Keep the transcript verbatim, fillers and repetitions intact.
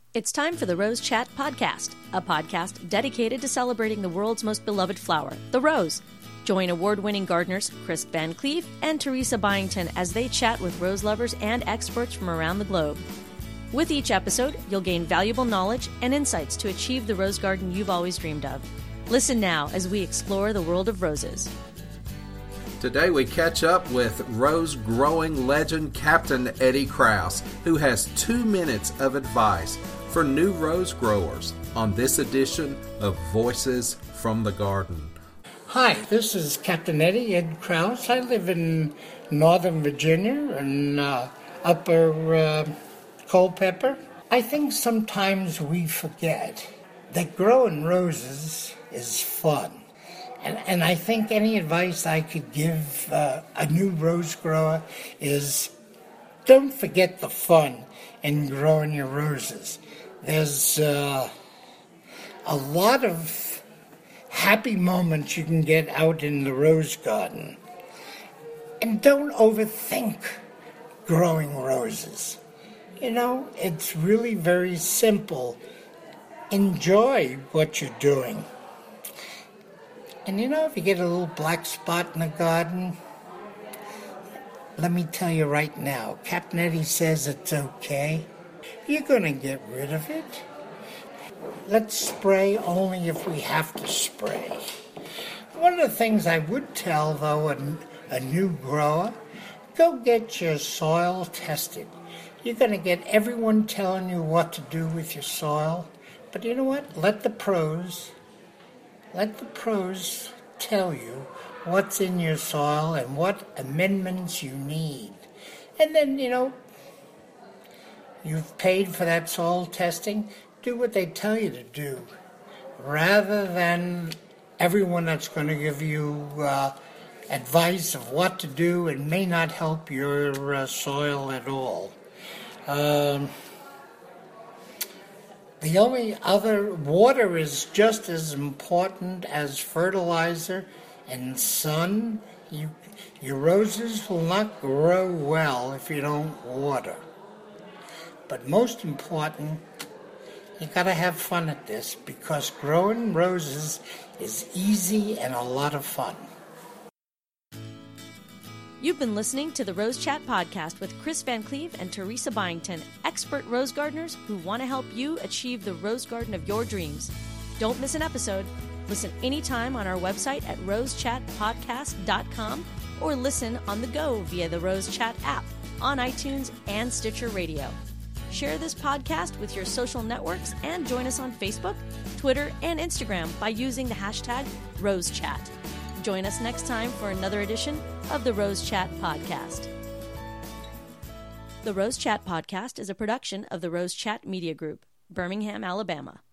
It's time for the Rose Chat Podcast, a podcast dedicated to celebrating the world's most beloved flower, the rose. Join award-winning gardeners Chris Van Cleave and Teresa Byington as they chat with rose lovers and experts from around the globe. With each episode, you'll gain valuable knowledge and insights to achieve the rose garden you've always dreamed of. Listen now as we explore the world of roses. Today we catch up with rose-growing legend Captain Eddie Krause, who has two minutes of advice for new rose growers on this edition of Voices from the Garden. Hi, this is Captain Eddie, Ed Krause. I live in Northern Virginia and uh, Upper uh, Culpeper. I think sometimes we forget that growing roses is fun. And, and I think any advice I could give uh, a new rose grower is don't forget the fun in growing your roses. There's uh, a lot of happy moments you can get out in the rose garden. And don't overthink growing roses. You know, it's really very simple. Enjoy what you're doing. And you know, if you get a little black spot in the garden, let me tell you right now, Captain Eddie says it's okay. You're going to get rid of it. Let's spray only if we have to spray. One of the things I would tell, though, a, a new grower, go get your soil tested. You're going to get everyone telling you what to do with your soil. But you know what? Let the pros, let the pros tell you what's in your soil and what amendments you need. And then, you know, you've paid for that soil testing, do what they tell you to do, rather than everyone that's going to give you uh, advice of what to do and may not help your uh, soil at all. Um, the only other, water is just as important as fertilizer and sun. You, your roses will not grow well if you don't water. But most important, you gotta have fun at this because growing roses is easy and a lot of fun. You've been listening to the Rose Chat Podcast with Chris Van Cleave and Teresa Byington, expert rose gardeners who want to help you achieve the rose garden of your dreams. Don't miss an episode. Listen anytime on our website at rose chat podcast dot com or listen on the go via the Rose Chat app on iTunes and Stitcher Radio. Share this podcast with your social networks and join us on Facebook, Twitter, and Instagram by using the hashtag RoseChat. Join us next time for another edition of the Rose Chat Podcast. The Rose Chat Podcast is a production of the Rose Chat Media Group, Birmingham, Alabama.